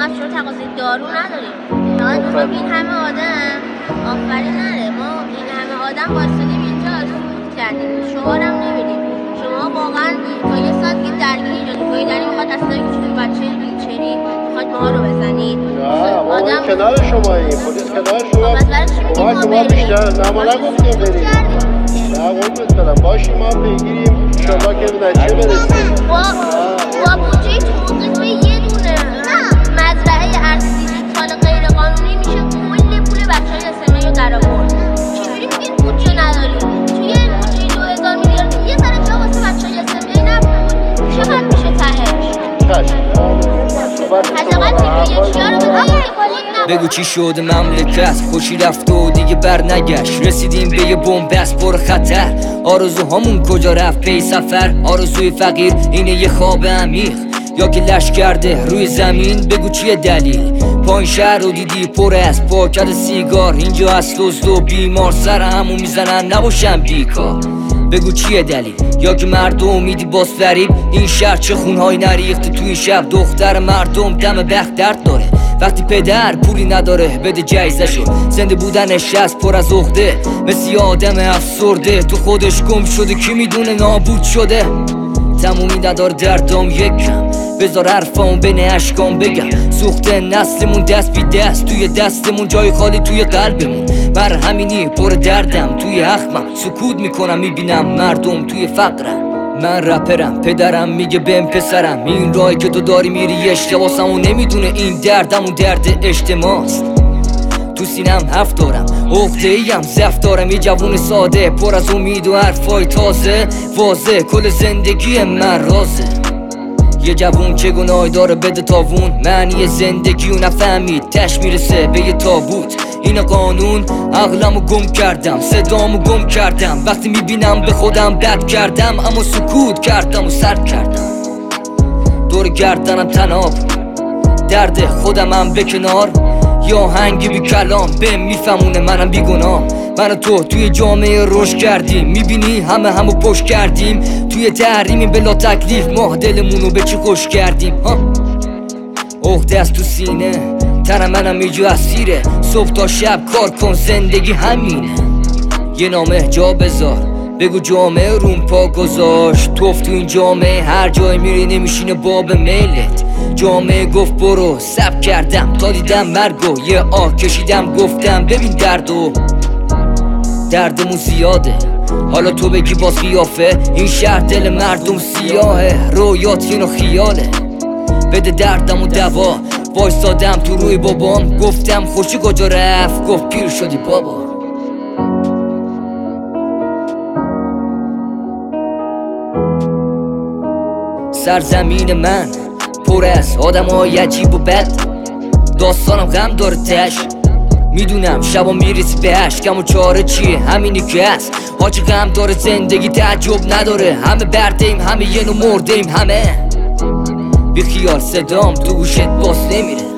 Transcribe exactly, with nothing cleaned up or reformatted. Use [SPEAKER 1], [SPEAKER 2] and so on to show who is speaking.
[SPEAKER 1] ما افشار تقاضای دارو نداریم. فقط میخوام این همه آدم آفرین نره، ما این همه آدم واسطیم اینجا سکوت کردیم، شعارم نمیدیم. شما واقعا تا یه ساعت که درگیری ایجاد میکنید، در این میخواد اصلا کوچولوی بچه ویلچری میخواد ما رو بزنید.
[SPEAKER 2] نه ما آدم... کنار شماییم، پلیس کنار شما.
[SPEAKER 1] بس برای چی میگیم ما
[SPEAKER 2] بریم؟ بیشتر نه ما نگفتیم بریم. نه قربونت برم، باشیم ما بگیریم انشالله که به نتیجه برسیم.
[SPEAKER 1] با با بودجه توقیف یه دونه مزرعه ارض دیجیتال غیر قانونی میشه کل پول بچه‌های اسمایی رو در آورد. چجوری میگین بودجه نداریم؟ توی بودجه دو هزار میلیارد یه ذره جا واسه بچه‌های اسمایی نبود. چقدر میشه تهش؟
[SPEAKER 3] بگو چی شد مملکت، خوشی رفت و دیگه بر نگشت. رسیدیم به یه بنبست پر خطر، آرزوهامون کجا رفت پی سفر. آرزوی فقیر اینه یه خواب عمیق، یا که لش کرده روی زمین. بگو چیه دلیل؟ پایین شهر رو دیدی پر از پاکت سیگار، اینجا از دزد و بیمار سر همون میزنن نباشن بیکار. بگو چیه دلیل؟ یا که مردم میدی باز فریب. این شهر چه خونهای نریخته توی شب، دختر مردم دم بخت درد داره. وقتی پدر پولی نداره بده جایزه شد، زنده بودنش از پر از عقده، مثل آدم افسرده تو خودش گم شده. کی میدونه نابود شده؟ تمومی نداره دردام یکم، بذار حرفام بین اشکام بگم. سوخته نسلمون دست بی دست، توی دستمون جای خالی توی قلبمون. بر همینی پر دردم توی اخمم، سکوت میکنم میبینم مردم توی فقرم. من رپرم، پدرم میگه بهم پسرم، این راهی که تو داری میری اشتباسم و نمیدونه این دردم و درد اجتماعست. تو سینم هفت دارم، عقده ایم زفت دارم، یه جوون ساده پر از امید و حرفای تازه. واضح کل زندگی من رازه، یه جوون که گناه داره بده تاوون. معنی زندگی و نفهمید تش میرسه به یه تابوت. این قانون عقلمو گم کردم، صدامو گم کردم. وقتی میبینم به خودم بد کردم، اما سکوت کردم و سرد کردم. دور گردنم تناب، درد خودمم به کنار. یا هنگی بی کلام به میفهمونه منم بی گناه. من و تو توی جامعه رشد کردیم، میبینی همه همو پشت کردیم. توی تحریمیم بلا تکلیف، ما دلمونو به چی خوش کردیم. ها عقده است تو سینه، تنم منم یه جو اسیره. صبح تا شب کار کن، زندگی همینه. یه نامه جا بذار، بگو جامعه روم پا گذاشت. توف تو این جامعه هر جای میری نمیشینه باب میلت. جامعه گفت برو، سب کردم تا دیدم مرگو. یه آه کشیدم گفتم ببین دردو، دردمون زیاده. حالا تو بگی باز قیافه، این شهر دل مردم سیاهه. رویات اینو خیاله، بده دردم و دوا. وایستادم تو روی بابام، گفتم خوشی کجا رفت، گفت پیر شدی بابا. سرزمین من پر از آدم های عجیب و بد، داستانم غم داره تش. میدونم شبا میرسی به اشکم و چاره چیه، همینی که هست. حاجی غم داره زندگی تعجب نداره، همه بردهیم همه یه نو مردهیم همه. بی خیال صدام تو گوشت باز نمیره.